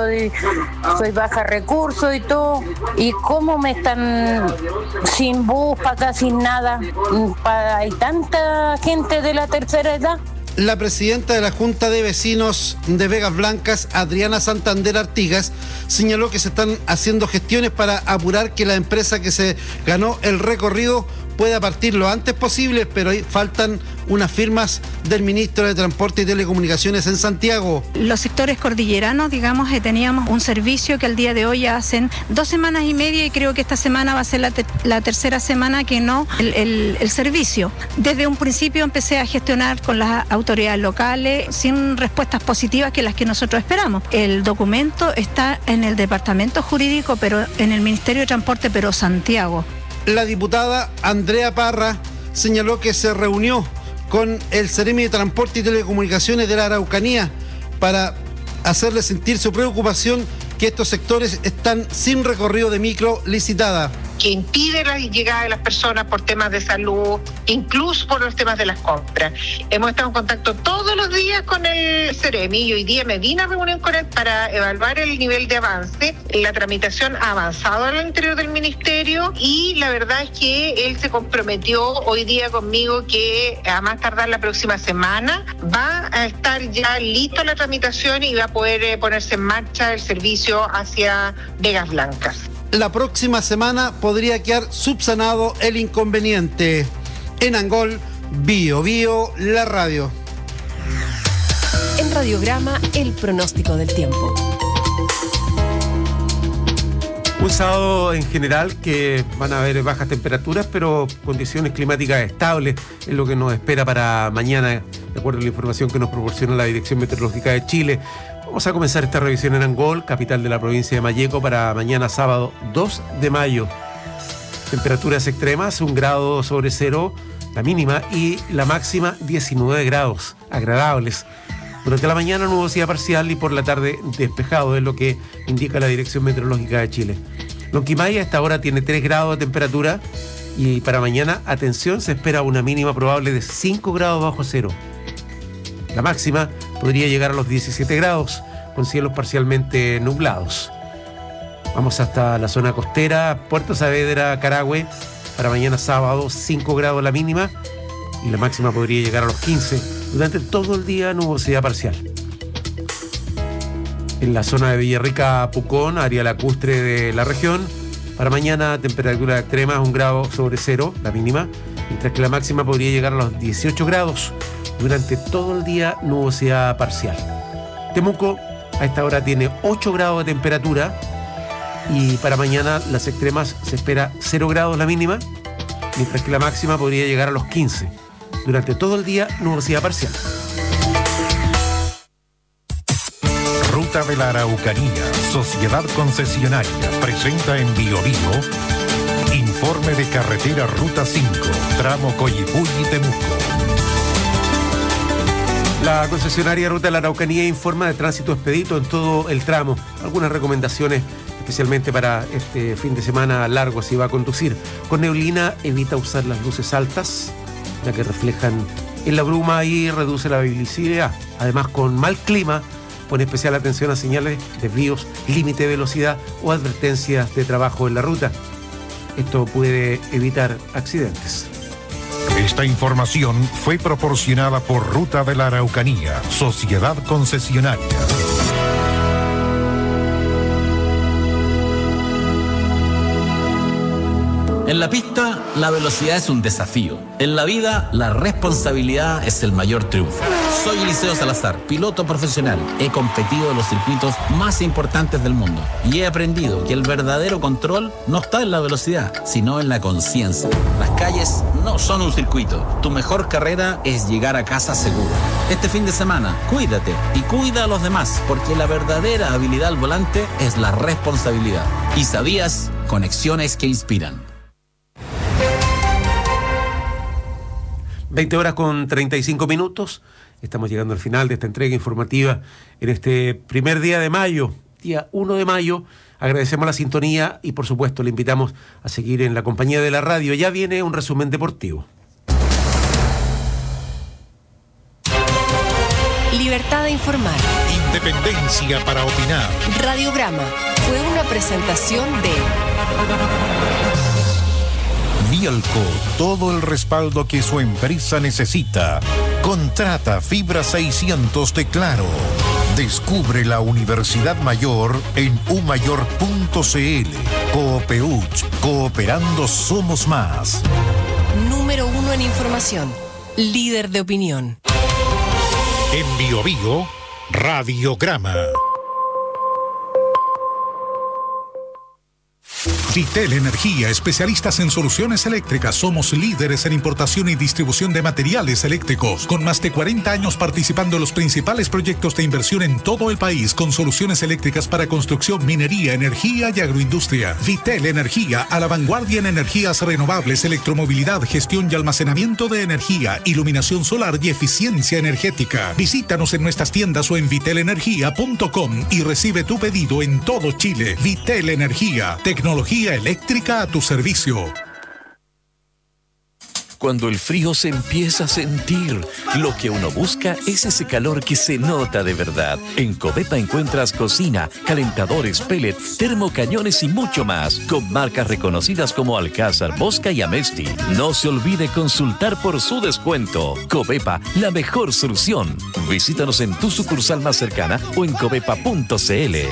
Speaker 9: soy baja recursos y todo, y cómo me están sin bus para acá, sin nada, para, hay tanta gente de la tercera edad.
Speaker 3: La presidenta de la Junta de Vecinos de Vegas Blancas, Adriana Santander Artigas, señaló que se están haciendo gestiones para apurar que la empresa que se ganó el recorrido pueda partir lo antes posible, pero ahí faltan unas firmas del ministro de Transporte y Telecomunicaciones en Santiago.
Speaker 16: Los sectores cordilleranos, digamos, eh, teníamos un servicio que al día de hoy ya hacen dos semanas y media, y creo que esta semana va a ser la, te la tercera semana que no el, el, el servicio. Desde un principio empecé a gestionar con las autoridades locales sin respuestas positivas que las que nosotros esperamos. El documento está en el departamento jurídico, pero en el Ministerio de Transporte, pero Santiago.
Speaker 3: La diputada Andrea Parra señaló que se reunió con el Seremi de Transporte y Telecomunicaciones de la Araucanía para hacerle sentir su preocupación que estos sectores están sin recorrido de micro licitada.
Speaker 17: Que impide la llegada de las personas por temas de salud, incluso por los temas de las compras. Hemos estado en contacto todos los días con el Seremi y hoy día me vine a reunión con él para evaluar el nivel de avance. La tramitación ha avanzado al interior del ministerio y la verdad es que él se comprometió hoy día conmigo que a más tardar la próxima semana va a estar ya lista la tramitación y va a poder eh, ponerse en marcha el servicio hacia Vegas Blancas.
Speaker 3: La próxima semana podría quedar subsanado el inconveniente. En Angol, Bio Bio, la radio.
Speaker 6: En Radiograma, el pronóstico del tiempo.
Speaker 20: Un sábado en general que van a haber bajas temperaturas, pero condiciones climáticas estables es lo que nos espera para mañana, de acuerdo a la información que nos proporciona la Dirección Meteorológica de Chile. Vamos a comenzar esta revisión en Angol, capital de la provincia de Malleco, para mañana sábado dos de mayo. Temperaturas extremas, un grado sobre cero, la mínima, y la máxima diecinueve grados, agradables. Durante la mañana nubosidad parcial y por la tarde despejado, es lo que indica la Dirección Meteorológica de Chile. Lonquimay a esta hora tiene tres grados de temperatura y para mañana, atención, se espera una mínima probable de cinco grados bajo cero. La máxima podría llegar a los diecisiete grados, con cielos parcialmente nublados. Vamos hasta la zona costera, Puerto Saavedra, Carahue, para mañana sábado, cinco grados la mínima, y la máxima podría llegar a los quince. Durante todo el día, nubosidad parcial. En la zona de Villarrica, Pucón, área lacustre de la región, para mañana, temperatura extrema, un grado sobre cero, la mínima, mientras que la máxima podría llegar a los dieciocho grados. Durante todo el día, nubosidad parcial. Temuco a esta hora tiene ocho grados de temperatura y para mañana las extremas se espera cero grados la mínima, mientras que la máxima podría llegar a los quince. Durante todo el día, nubosidad parcial.
Speaker 11: Ruta de la Araucanía, Sociedad Concesionaria, presenta en Bio Bio informe de carretera Ruta cinco, tramo Coyipulli-Temuco.
Speaker 20: La concesionaria Ruta de la Araucanía informa de tránsito expedito en todo el tramo. Algunas recomendaciones, especialmente para este fin de semana largo, si va a conducir. Con neblina, evita usar las luces altas, ya que reflejan en la bruma y reduce la visibilidad. Además, con mal clima, pone especial atención a señales, desvíos, límite de velocidad o advertencias de trabajo en la ruta. Esto puede evitar accidentes.
Speaker 11: Esta información fue proporcionada por Ruta de la Araucanía, Sociedad Concesionaria.
Speaker 1: En la pista, la velocidad es un desafío. En la vida, la responsabilidad es el mayor triunfo. Soy Eliseo Salazar, piloto profesional. He competido en los circuitos más importantes del mundo y he aprendido que el verdadero control no está en la velocidad, sino en la conciencia. Las calles no son un circuito. Tu mejor carrera es llegar a casa seguro. Este fin de semana, cuídate y cuida a los demás, porque la verdadera habilidad al volante es la responsabilidad. ¿Y sabías? Conexiones que inspiran.
Speaker 20: veinte horas con treinta y cinco minutos. Estamos llegando al final de esta entrega informativa en este primer día de mayo, día uno de mayo. Agradecemos la sintonía y, por supuesto, le invitamos a seguir en la compañía de la radio. Ya viene un resumen deportivo.
Speaker 6: Libertad de informar.
Speaker 11: Independencia para opinar.
Speaker 6: Radiograma fue una presentación de
Speaker 11: Bielco, todo el respaldo que su empresa necesita. Contrata fibra seiscientos de Claro. Descubre la Universidad Mayor en u mayor punto c l. Coopeuch, cooperando somos más.
Speaker 6: Número uno en información. Líder de opinión.
Speaker 11: En Bio Bio, Radiograma. Vitel Energía, especialistas en soluciones eléctricas. Somos líderes en importación y distribución de materiales eléctricos, con más de cuarenta años participando en los principales proyectos de inversión en todo el país, con soluciones eléctricas para construcción, minería, energía y agroindustria. Vitel Energía, a la vanguardia en energías renovables, electromovilidad, gestión y almacenamiento de energía, iluminación solar y eficiencia energética. Visítanos en nuestras tiendas o en vitel energía punto com y recibe tu pedido en todo Chile. Vitel Energía, tecnología eléctrica a tu servicio.
Speaker 18: Cuando el frío se empieza a sentir, lo que uno busca es ese calor que se nota de verdad. En Covepa encuentras cocina, calentadores, pellet, termocañones y mucho más, con marcas reconocidas como Alcázar, Bosca y Amesti. No se olvide consultar por su descuento. Covepa, la mejor solución. Visítanos en tu sucursal más cercana o en covepa punto c l.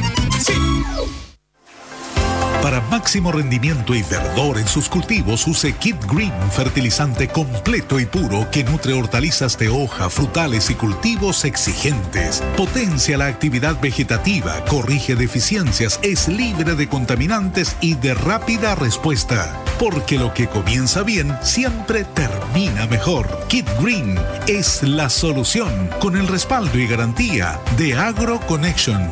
Speaker 11: Para máximo rendimiento y verdor en sus cultivos, use Kid Green, fertilizante completo y puro que nutre hortalizas de hoja, frutales y cultivos exigentes. Potencia la actividad vegetativa, corrige deficiencias, es libre de contaminantes y de rápida respuesta. Porque lo que comienza bien siempre termina mejor. Kid Green es la solución, con el respaldo y garantía de Agro Connection.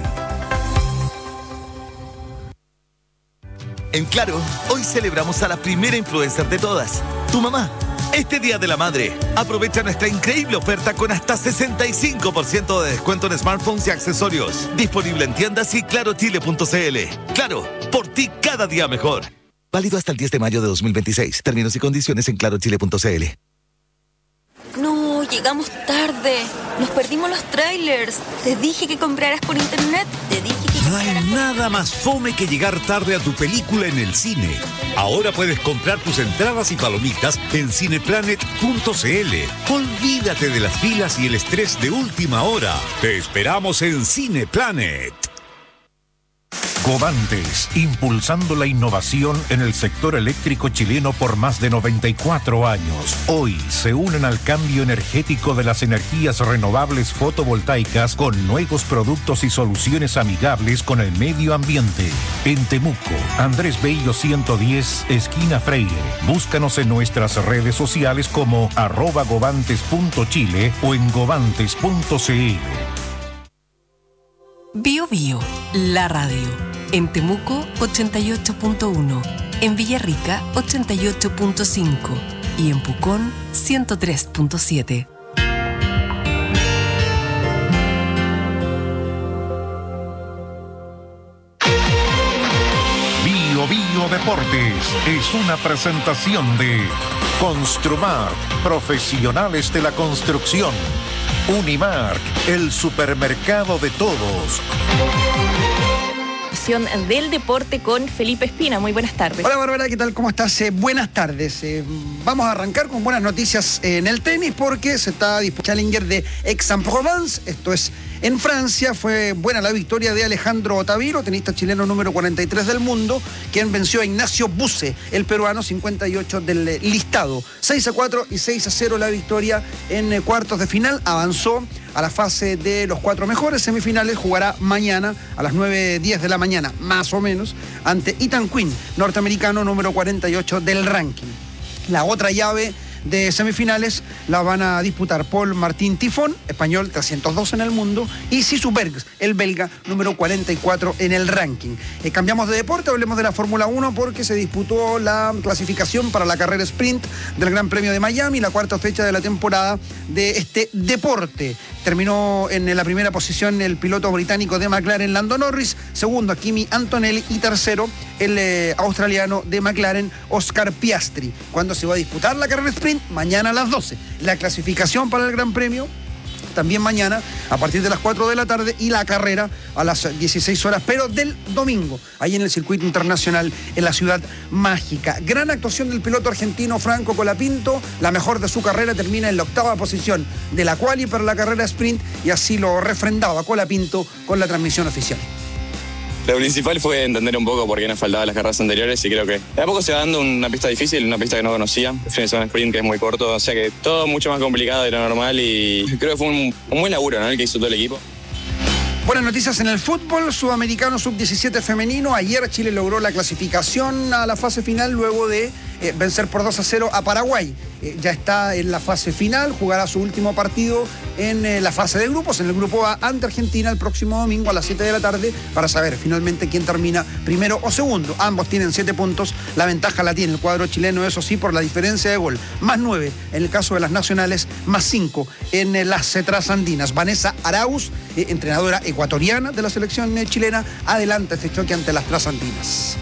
Speaker 19: En Claro, hoy celebramos a la primera influencer de todas, tu mamá. Este Día de la Madre, aprovecha nuestra increíble oferta con hasta sesenta y cinco por ciento de descuento en smartphones y accesorios. Disponible en tiendas y claro chile punto c l. Claro, por ti cada día mejor. Válido hasta el diez de mayo de dos mil veintiséis. Términos y condiciones en claro chile punto c l.
Speaker 21: No, llegamos tarde. Nos perdimos los trailers. Te dije que compraras por internet. Te dije que
Speaker 14: No hay nada más fome que llegar tarde a tu película en el cine. Ahora puedes comprar tus entradas y palomitas en cineplanet punto c l. Olvídate de las filas y el estrés de última hora. Te esperamos en Cineplanet.
Speaker 11: Covantes, impulsando la innovación en el sector eléctrico chileno por más de noventa y cuatro años. Hoy se unen al cambio energético de las energías renovables fotovoltaicas con nuevos productos y soluciones amigables con el medio ambiente. En Temuco, Andrés Bello ciento diez, esquina Freire. Búscanos en nuestras redes sociales como arroba govantes punto chile o en govantes punto c l.
Speaker 6: Bio Bio, la radio. En Temuco, ochenta y ocho punto uno. En Villarrica, ochenta y ocho punto cinco. Y en Pucón, ciento tres punto siete.
Speaker 11: Bio Bio Deportes es una presentación de Construmar, profesionales de la construcción. Unimark, el supermercado de todos.
Speaker 23: Del deporte con Felipe Espina. Muy buenas tardes.
Speaker 24: Hola Bárbara, ¿qué tal? ¿Cómo estás? Eh, buenas tardes. Eh, vamos a arrancar con buenas noticias en el tenis porque se está disputando Challenger de Aix-en-Provence. Esto es En Francia fue buena la victoria de Alejandro Otaviro, tenista chileno número cuarenta y tres del mundo, quien venció a Ignacio Buse, el peruano cincuenta y ocho del listado. seis a cuatro y seis a cero la victoria en cuartos de final. Avanzó a la fase de los cuatro mejores semifinales. Jugará mañana a las nueve diez de la mañana, más o menos, ante Ethan Quinn, norteamericano número cuarenta y ocho del ranking. La otra llave de semifinales la van a disputar Paul Martín Tifón, español trescientos dos en el mundo, y Sisu Bergs, el belga, número cuarenta y cuatro en el ranking. Eh, cambiamos de deporte, hablemos de la Fórmula uno porque se disputó la clasificación para la carrera sprint del Gran Premio de Miami, la cuarta fecha de la temporada de este deporte. Terminó en la primera posición el piloto británico de McLaren, Lando Norris, segundo Kimi Antonelli y tercero el eh, australiano de McLaren, Oscar Piastri. ¿Cuándo se va a disputar la carrera sprint? Mañana a las doce. La clasificación para el Gran Premio también mañana a partir de las cuatro de la tarde y la carrera a las dieciséis horas, pero del domingo, ahí en el circuito internacional en la Ciudad Mágica. Gran actuación del piloto argentino Franco Colapinto, la mejor de su carrera, termina en la octava posición de la quali para la carrera sprint y así lo refrendaba Colapinto con la transmisión oficial.
Speaker 2: Lo principal fue entender un poco por qué nos faltaban las carreras anteriores y creo que de a poco se va dando una pista difícil, una pista que no conocía. El fin de semana sprint que es muy corto, o sea que todo mucho más complicado de lo normal y creo que fue un, un buen laburo, ¿no?, el que hizo todo el equipo.
Speaker 24: Buenas noticias en el fútbol sudamericano sub diecisiete femenino. Ayer Chile logró la clasificación a la fase final luego de eh, vencer por dos a cero a Paraguay. Eh, ya está en la fase final, jugará su último partido en eh, la fase de grupos, en el grupo A, ante Argentina el próximo domingo a las siete de la tarde para saber finalmente quién termina primero o segundo. Ambos tienen siete puntos, la ventaja la tiene el cuadro chileno, eso sí, por la diferencia de gol. Más nueve en el caso de las nacionales, más cinco en eh, las trasandinas. Vanessa Arauz, eh, entrenadora ecuatoriana de la selección eh, chilena, adelanta este choque ante las trasandinas.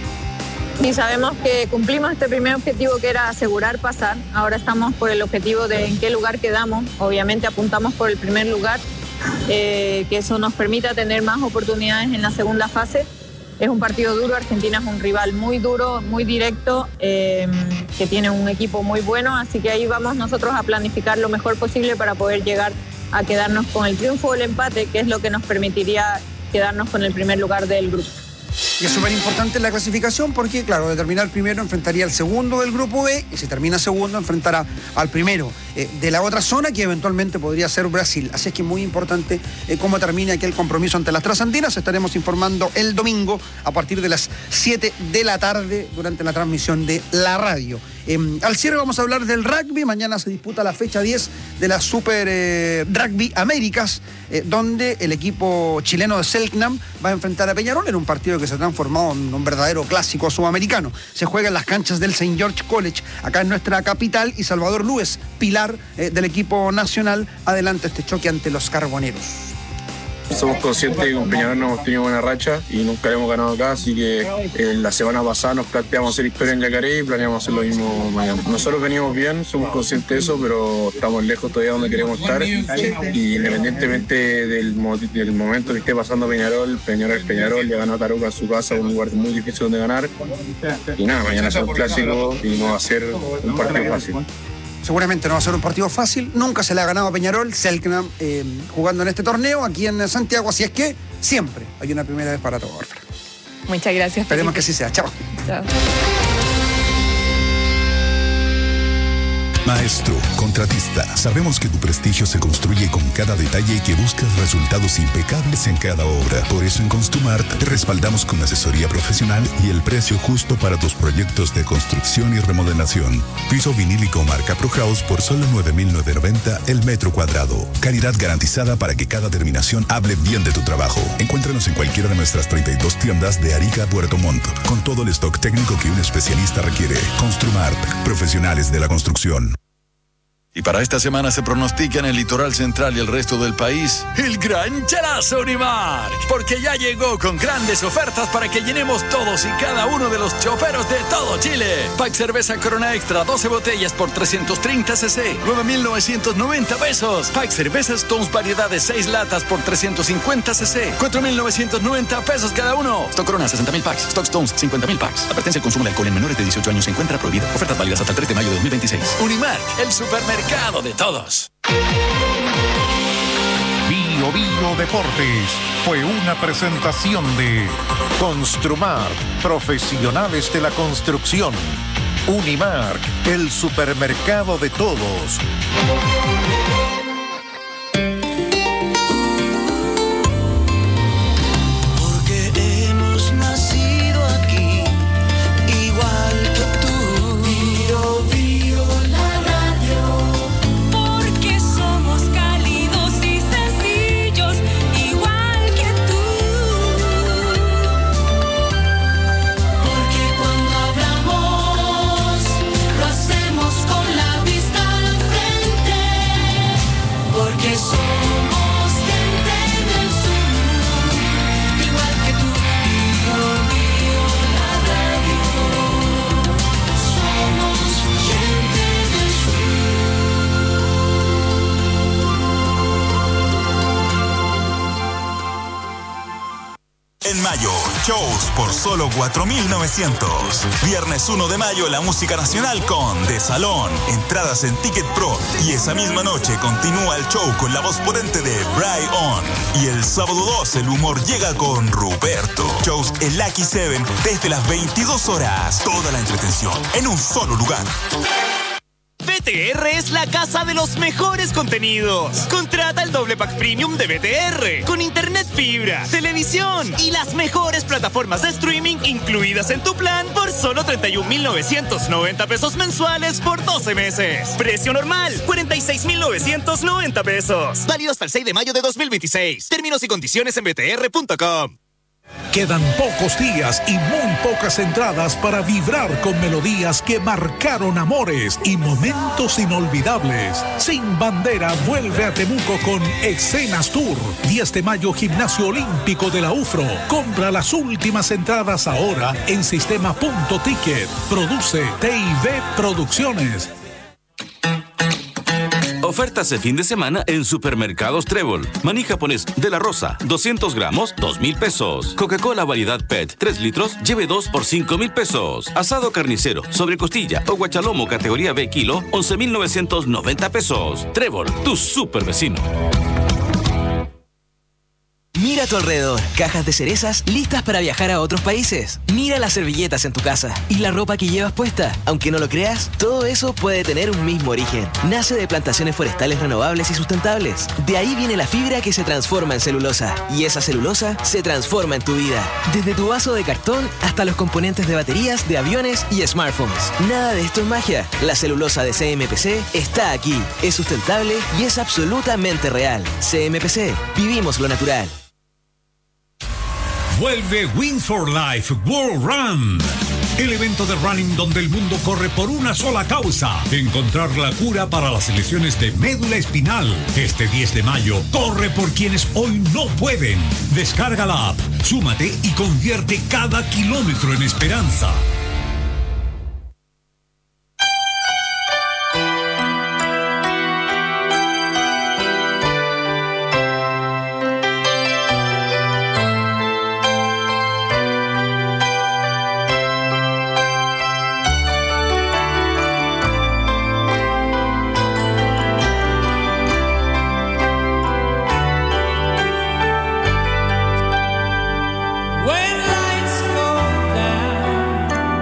Speaker 4: Y sabemos que cumplimos este primer objetivo que era asegurar pasar. Ahora estamos por el objetivo de en qué lugar quedamos. Obviamente apuntamos por el primer lugar, eh, que eso nos permita tener más oportunidades en la segunda fase. Es un partido duro, Argentina es un rival muy duro, muy directo, eh, que tiene un equipo muy bueno, así que ahí vamos nosotros a planificar lo mejor posible para poder llegar a quedarnos con el triunfo o el empate, que es lo que nos permitiría quedarnos con el primer lugar del grupo.
Speaker 24: Y es súper importante la clasificación porque, claro, de terminar primero enfrentaría al segundo del grupo B y si termina segundo enfrentará al primero eh, de la otra zona que eventualmente podría ser Brasil. Así es que es muy importante eh, cómo termine aquel compromiso ante las trasandinas. Estaremos informando el domingo a partir de las siete de la tarde durante la transmisión de la radio. Eh, al cierre vamos a hablar del rugby. Mañana se disputa la fecha diez de la Super eh, Rugby Américas, eh, donde el equipo chileno de Selknam va a enfrentar a Peñarol en un partido que se ha transformado en un verdadero clásico sudamericano. Se juega en las canchas del Saint George College, acá en nuestra capital, y Salvador Lúez, pilar eh, del equipo nacional, adelanta este choque ante los carboneros.
Speaker 5: Somos conscientes que con Peñarol no hemos tenido buena racha y nunca le hemos ganado acá, así que eh, la semana pasada nos planteamos hacer historia en Yacaré y planeamos hacer lo mismo mañana. Nosotros venimos bien, somos conscientes de eso, pero estamos lejos todavía donde queremos estar y independientemente del, del momento que esté pasando Peñarol, Peñarol es Peñarol, ya ganó a Tarouca en su casa, un lugar muy difícil donde ganar y nada, mañana es un clásico y no va a ser un partido fácil.
Speaker 24: Seguramente no va a ser un partido fácil, nunca se le ha ganado a Peñarol, Selknam, eh, jugando en este torneo aquí en Santiago, así es que siempre hay una primera vez para todo.
Speaker 23: Muchas gracias.
Speaker 24: Esperemos que así sea. Chao.
Speaker 23: Chao.
Speaker 8: Maestro, contratista, sabemos que tu prestigio se construye con cada detalle y que buscas resultados impecables en cada obra. Por eso en Construmart te respaldamos con asesoría profesional y el precio justo para tus proyectos de construcción y remodelación. Piso vinílico marca ProHouse por solo nueve mil novecientos noventa el metro cuadrado. Calidad garantizada para que cada terminación hable bien de tu trabajo. Encuéntranos en cualquiera de nuestras treinta y dos tiendas de Arica a Puerto Montt, con todo el stock técnico que un especialista requiere. Construmart, profesionales de la construcción.
Speaker 22: Y para esta semana se pronostica en el litoral central y el resto del país el gran charazo Unimark, porque ya llegó con grandes ofertas para que llenemos todos y cada uno de los choperos de todo Chile. Pack cerveza Corona Extra, doce botellas por trescientos treinta centilitros, nueve mil novecientos noventa pesos. Pack cerveza Stones variedad de seis latas por trescientos cincuenta centilitros, cuatro mil novecientos noventa pesos cada uno. Stock Corona sesenta mil packs, Stock Stones cincuenta mil packs. Advertencia: el consumo de alcohol en menores de dieciocho años se encuentra prohibido. Ofertas válidas hasta el tres de mayo de dos mil veintiséis. Unimark, el supermercado de todos.
Speaker 11: Bio Bio Deportes fue una presentación de Construmar, profesionales de la construcción. Unimark, el supermercado de todos.
Speaker 7: En mayo, shows por solo cuatro mil novecientos. Viernes uno de mayo, la música nacional con De Salón. Entradas en Ticket Pro. Y esa misma noche continúa el show con la voz potente de Bry On. Y el sábado dos, el humor llega con Ruperto. Shows en Lucky Seven desde las veintidós horas. Toda la entretención en un solo lugar.
Speaker 10: B T R es la casa de los mejores contenidos. Contrata el doble pack premium de B T R con internet fibra, televisión y las mejores plataformas de streaming incluidas en tu plan por solo treinta y un mil novecientos noventa pesos mensuales por doce meses. Precio normal, cuarenta y seis mil novecientos noventa pesos. Válido hasta el seis de mayo de dos mil veintiséis. Términos y condiciones en b t r punto com.
Speaker 14: Quedan pocos días y muy pocas entradas para vibrar con melodías que marcaron amores y momentos inolvidables. Sin Bandera vuelve a Temuco con Escenas Tour. diez de mayo, Gimnasio Olímpico de la U F R O. Compra las últimas entradas ahora en sistema punto ticket. Produce T I V Producciones.
Speaker 12: Ofertas de fin de semana en Supermercados Trébol. Maní japonés de la Rosa, doscientos gramos, dos mil pesos. Coca-Cola variedad P E T, tres litros, lleve dos por cinco mil pesos. Asado carnicero, sobre costilla o guachalomo categoría B kilo, once mil novecientos noventa pesos. Trébol, tu super vecino.
Speaker 13: Mira a tu alrededor, cajas de cerezas listas para viajar a otros países. Mira las servilletas en tu casa y la ropa que llevas puesta. Aunque no lo creas, todo eso puede tener un mismo origen. Nace de plantaciones forestales renovables y sustentables. De ahí viene la fibra que se transforma en celulosa. Y esa celulosa se transforma en tu vida. Desde tu vaso de cartón hasta los componentes de baterías, de aviones y smartphones. Nada de esto es magia. La celulosa de C M P C está aquí. Es sustentable y es absolutamente real. C M P C. Vivimos lo natural.
Speaker 14: Vuelve Win for Life World Run. El evento de running donde el mundo corre por una sola causa: encontrar la cura para las lesiones de médula espinal. Este diez de mayo, corre por quienes hoy no pueden. Descarga la app, súmate y convierte cada kilómetro en esperanza.
Speaker 15: When lights go down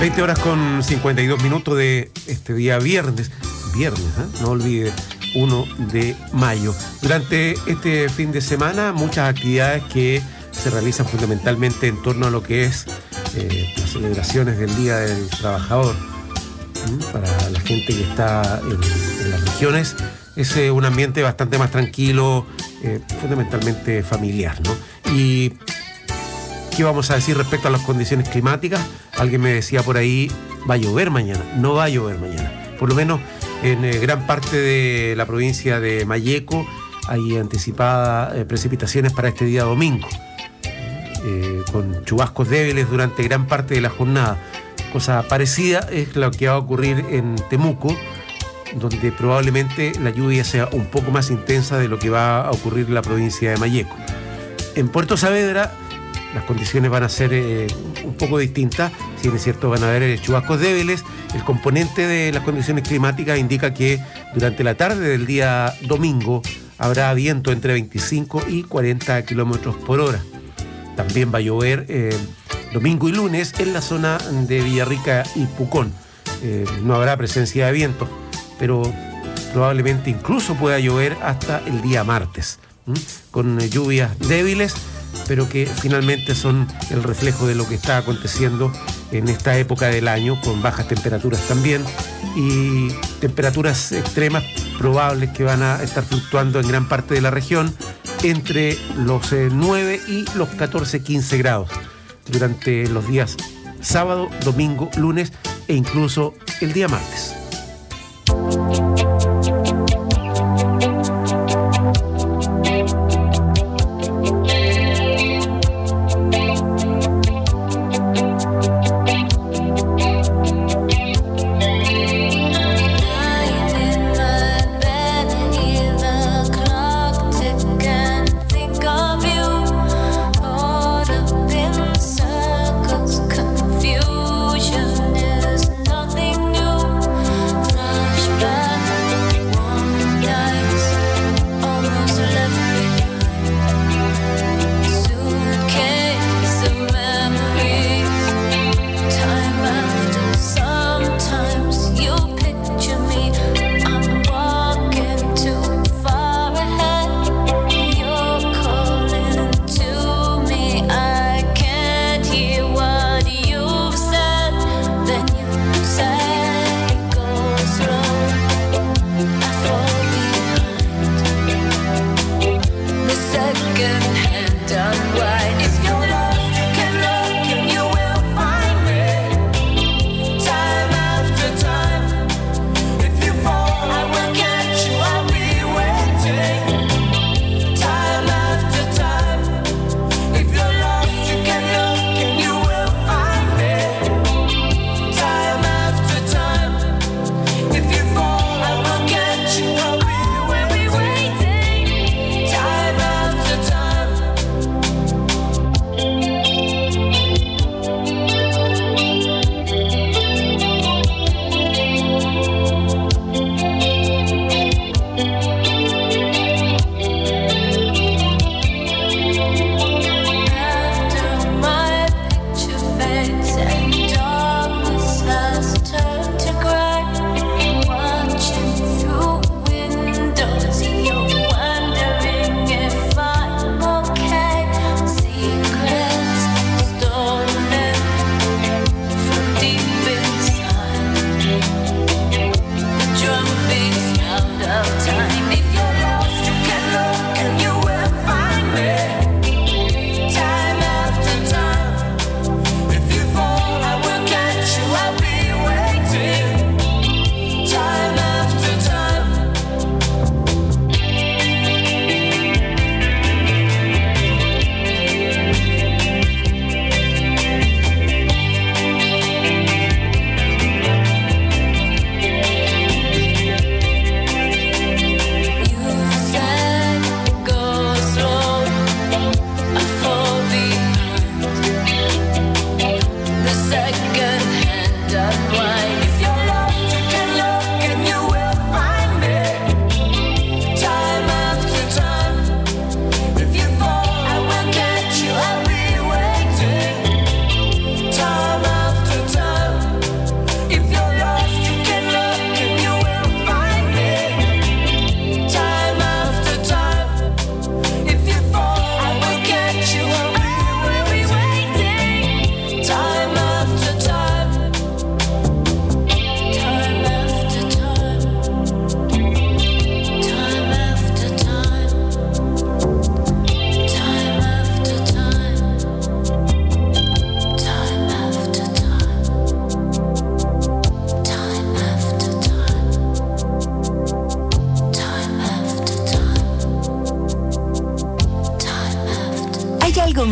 Speaker 20: veinte horas con cincuenta y dos minutos de este día viernes. Viernes, ¿eh? No olvide, uno de mayo. Durante este fin de semana, muchas actividades que se realizan fundamentalmente en torno a lo que es eh, las celebraciones del Día del Trabajador. ¿Mm? Para la gente que está en, en las regiones, es eh, un ambiente bastante más tranquilo, eh, fundamentalmente familiar, ¿no? Y ¿qué vamos a decir respecto a las condiciones climáticas? Alguien me decía por ahí, va a llover mañana. No va a llover mañana. Por lo menos en eh, gran parte de la provincia de Malleco hay anticipadas eh, precipitaciones para este día domingo, eh, con chubascos débiles durante gran parte de la jornada. Cosa parecida es lo que va a ocurrir en Temuco, donde probablemente la lluvia sea un poco más intensa de lo que va a ocurrir en la provincia de Malleco. En Puerto Saavedra las condiciones van a ser eh, un poco distintas. Si bien es cierto, van a haber eh, chubascos débiles. El componente de las condiciones climáticas indica que durante la tarde del día domingo habrá viento entre veinticinco y cuarenta kilómetros por hora. También va a llover eh, domingo y lunes en la zona de Villarrica y Pucón. Eh, no habrá presencia de viento, pero probablemente incluso pueda llover hasta el día martes, ¿m? con eh, lluvias débiles, pero que finalmente son el reflejo de lo que está aconteciendo en esta época del año, con bajas temperaturas también y temperaturas extremas probables que van a estar fluctuando en gran parte de la región entre los eh, nueve y los catorce, quince grados durante los días sábado, domingo, lunes e incluso el día martes.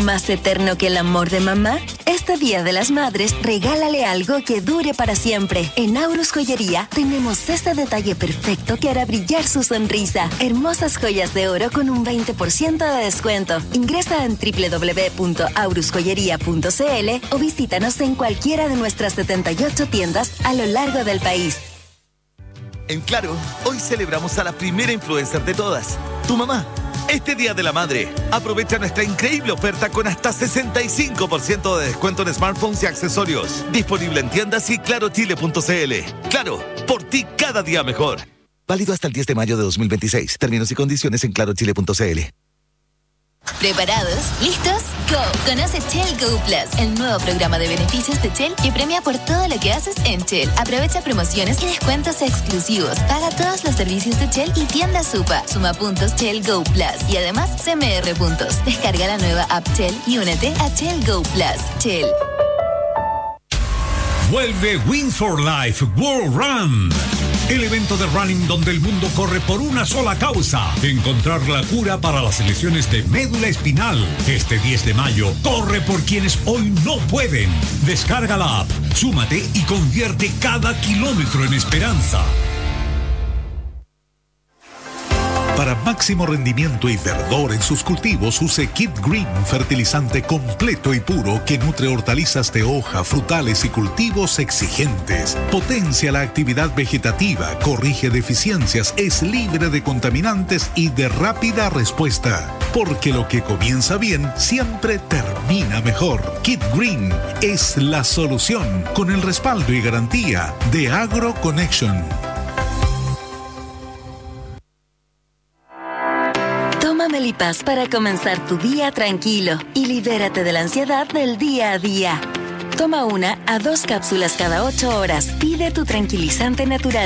Speaker 9: más eterno que el amor de mamá? Este Día de las Madres, regálale algo que dure para siempre. En Aurus Joyería tenemos ese detalle perfecto que hará brillar su sonrisa. Hermosas joyas de oro con un veinte por ciento de descuento. Ingresa en doble u doble u doble u punto aurus joyería punto c l o visítanos en cualquiera de nuestras setenta y ocho tiendas a lo largo del país.
Speaker 19: En Claro, hoy celebramos a la primera influencer de todas, tu mamá. Este Día de la Madre, aprovecha nuestra increíble oferta con hasta sesenta y cinco por ciento de descuento en smartphones y accesorios. Disponible en tiendas y claro chile punto c l. Claro, por ti cada día mejor. Válido hasta el diez de mayo de dos mil veintiséis. Términos y condiciones en claro chile punto c l.
Speaker 21: ¿Preparados? ¿Listos? ¡Go! Conoce Shell Go Plus, el nuevo programa de beneficios de Shell que premia por todo lo que haces en Shell. Aprovecha promociones y descuentos exclusivos. Paga todos los servicios de Shell y tienda Supa. Suma puntos Shell Go Plus y además C M R puntos. Descarga la nueva app Shell y únete a Shell Go Plus. Shell.
Speaker 14: Vuelve Win for Life World Run. El evento de running donde el mundo corre por una sola causa: encontrar la cura para las lesiones de médula espinal. Este diez de mayo, corre por quienes hoy no pueden. Descarga la app, súmate y convierte cada kilómetro en esperanza.
Speaker 15: Para máximo rendimiento y verdor en sus cultivos, use Kid Green, fertilizante completo y puro que nutre hortalizas de hoja, frutales y cultivos exigentes. Potencia la actividad vegetativa, corrige deficiencias, es libre de contaminantes y de rápida respuesta. Porque lo que comienza bien siempre termina mejor. Kid Green es la solución, con el respaldo y garantía de Agro Connection.
Speaker 9: Melipaz para comenzar tu día tranquilo y libérate de la ansiedad del día a día. Toma una a dos cápsulas cada ocho horas. Pide tu tranquilizante natural.